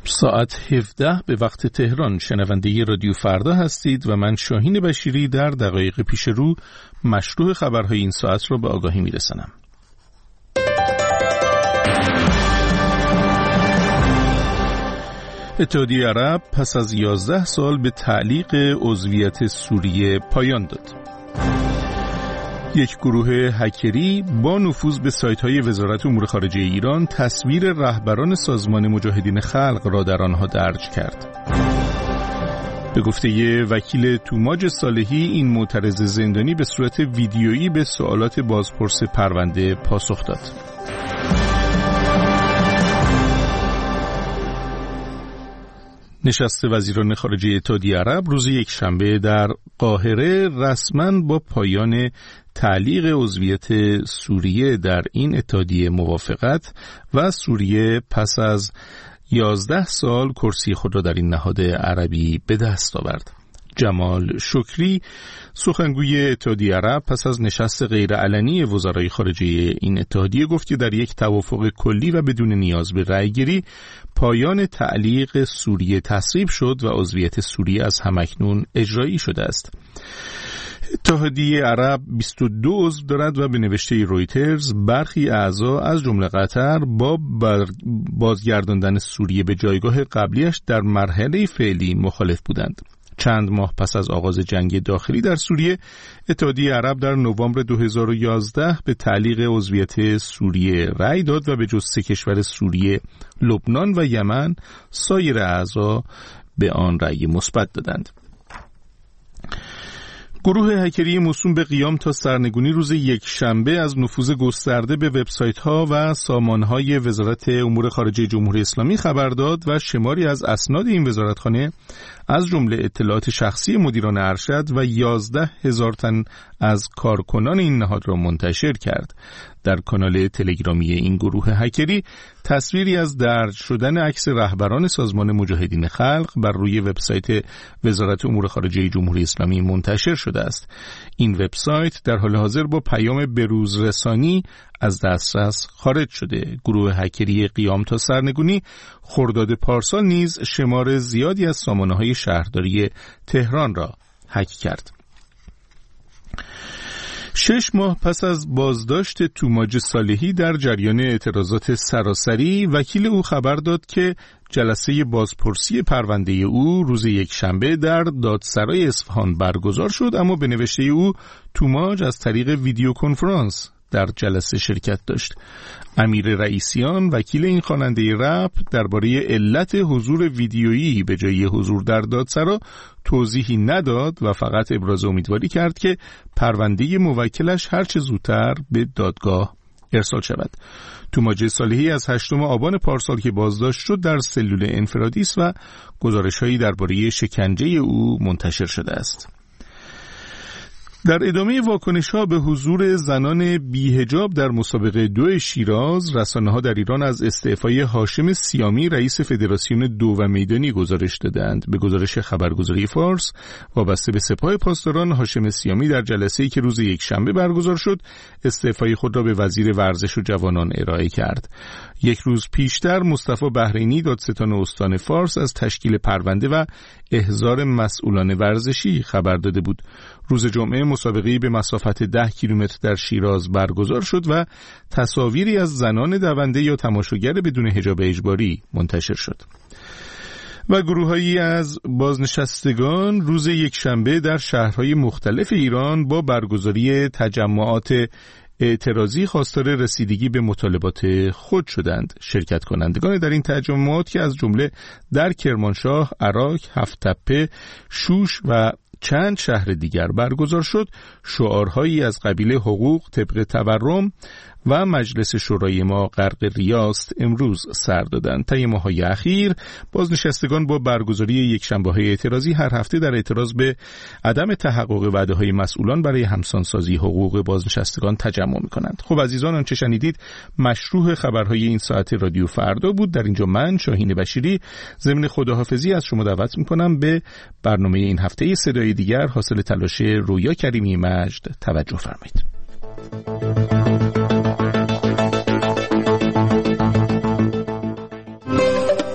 ساعت 17 به وقت تهران شنونده رادیو فردا هستید و من شاهین بشیری در دقایق پیش رو مشروع خبرهای این ساعت را به آگاهی میرسانم. اتحادیه عرب پس از 11 سال به تعلیق عضویت سوریه پایان داد. یک گروه هکری با نفوذ به سایت‌های وزارت امور خارجه ایران تصویر رهبران سازمان مجاهدین خلق را در آنها درج کرد. به گفته وکیل توماج صالحی، این معترض زندانی به صورت ویدیویی به سوالات بازپرس پرونده پاسخ داد. نشست وزیران خارجه اتحادیه عرب روز یکشنبه در قاهره رسما با پایان تعلیق عضویت سوریه در این اتحادیه موافقت و سوریه پس از 11 سال کرسی خود را در این نهاد عربی به دست آورد. جمال شکری، سخنگوی اتحادیه عرب، پس از نشست غیرعلنی وزرای خارجه این اتحادیه گفت که در یک توافق کلی و بدون نیاز به رأی‌گیری پایان تعلیق سوریه تصویب شد و عضویت سوریه از همکنون اجرایی شده است. اتحادیه عرب 22 عضو دارد و به نوشته رویترز برخی اعضا از جمله قطر با بازگرداندن سوریه به جایگاه قبلیش در مرحله فعلی مخالف بودند. چند ماه پس از آغاز جنگ داخلی در سوریه، اتحادیه عرب در نوامبر 2011 به تعلیق عضویت سوریه رأی داد و به جز 3 کشور سوریه، لبنان و یمن، سایر اعضا به آن رأی مثبت دادند. گروه هکری موسوم به قیام تا سرنگونی روز یکشنبه از نفوذ گسترده به وبسایت‌ها و سامان‌های وزارت امور خارجه جمهوری اسلامی خبر داد و شماری از اسناد این وزارتخانه از جمله اطلاعات شخصی مدیران ارشد و 11,000 تن از کارکنان این نهاد را منتشر کرد. در کانال تلگرامی این گروه هکری تصویری از درج شدن عکس رهبران سازمان مجاهدین خلق بر روی وبسایت وزارت امور خارجه جمهوری اسلامی منتشر شده است. این وبسایت در حال حاضر با پیام بروز رسانی از دسترس خارج شده. گروه هکری قیام تا سرنگونی خرداد پارسال نیز شمار زیادی از سامانه‌های شهرداری تهران را هک کرد. 6 ماه پس از بازداشت توماج صالحی در جریان اعتراضات سراسری، وکیل او خبر داد که جلسه بازپرسی پرونده او روز یکشنبه در دادسرای اصفهان برگزار شد، اما به نوشته او توماج از طریق ویدیو کنفرانس در جلسه شرکت داشت. امیر رئیسیان، وکیل این خواننده رپ، درباره علت حضور ویدیویی به جای حضور در دادسرا توضیحی نداد و فقط ابراز امیدواری کرد که پرونده موکلش هرچه زودتر به دادگاه ارسال شود. توماج صالحی از 8 آبان پارسال که بازداشت شد در سلول انفرادی است و گزارش‌هایی درباره شکنجه او منتشر شده است. در ادامه واکنش‌ها به حضور زنان بی‌حجاب در مسابقه 2 شیراز، رسانه‌ها در ایران از استعفای هاشم سیامی رئیس فدراسیون 2 و میدانی گزارش دادند. به گزارش خبرگزاری فارس وابسته به سپاه پاسداران، هاشم سیامی در جلسه‌ای که روز یکشنبه برگزار شد، استعفای خود را به وزیر ورزش و جوانان ارائه کرد. یک روز پیشتر مصطفی بحرینی، دادستان استان فارس، از تشکیل پرونده و احضار مسئولان ورزشی خبر داده بود. روز جمعه مسابقه‌ای به مسافت 10 کیلومتر در شیراز برگزار شد و تصاویری از زنان دونده یا تماشاگر بدون حجاب اجباری منتشر شد. و گروه‌هایی از بازنشستگان روز یکشنبه در شهرهای مختلف ایران با برگزاری تجمعات اعتراضی خواستار رسیدگی به مطالبات خود شدند. شرکت کنندگان در این تجمعات که از جمله در کرمانشاه، عراق، هفت‌تپه، شوش و چند شهر دیگر برگزار شد، شعارهایی از قبیل حقوق طبق تورم و مجلس شورای ما غرق ریاست امروز سر دادند. طی ماه‌های اخیر بازنشستگان با برگزاری یکشنبه‌های اعتراضی هر هفته در اعتراض به عدم تحقق وعده‌های مسئولان برای همسانسازی حقوق بازنشستگان تجمع می‌کنند. خب عزیزان، آنچه شنیدید مشروع خبرهای این ساعت رادیو فردا بود. در اینجا من شاهین بشیری ضمن خداحافظی از شما دعوت می‌کنم به برنامه این هفته صدای دیگر حاصل تلاش رویا کریمی مجد توجه فرمایید.